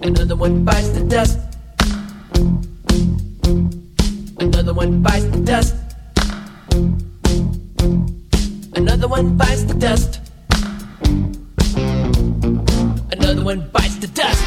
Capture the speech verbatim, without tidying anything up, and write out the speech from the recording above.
Another one bites the dust. Another one bites the dust. Another one bites the dust. Another one bites the dust.